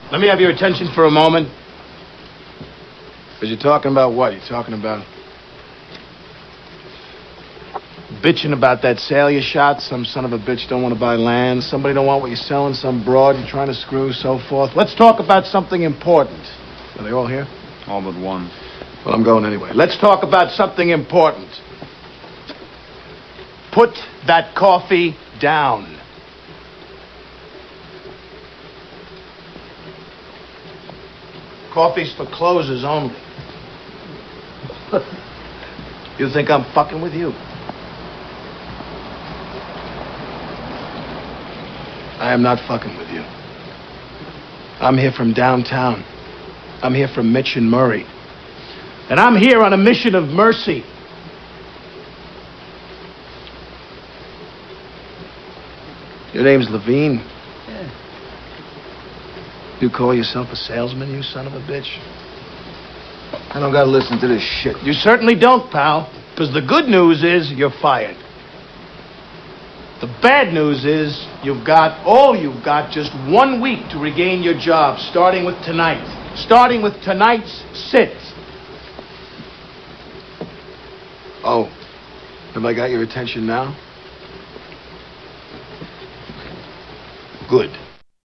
Let me have your attention for a moment. But you're talking about what? You're talking about... Bitching about that sale you shot. Some son of a bitch don't want to buy land. Somebody don't want what you're selling. Some broad you're trying to screw, so forth. Let's talk about something important. Are they all here? All but one. Well, I'm going anyway. Let's talk about something important. Put that coffee down. Coffee's for closers only. You think I'm fucking with you? I am not fucking with you. I'm here from downtown. I'm here from Mitch and Murray. And I'm here on a mission of mercy. Your name's Levine. Yeah. You call yourself a salesman, you son of a bitch? I don't gotta listen to this shit. You certainly don't, pal. Because the good news is you're fired. The bad news is you've got just 1 week to regain your job, starting with tonight. Starting with tonight's sit. Oh, have I got your attention now?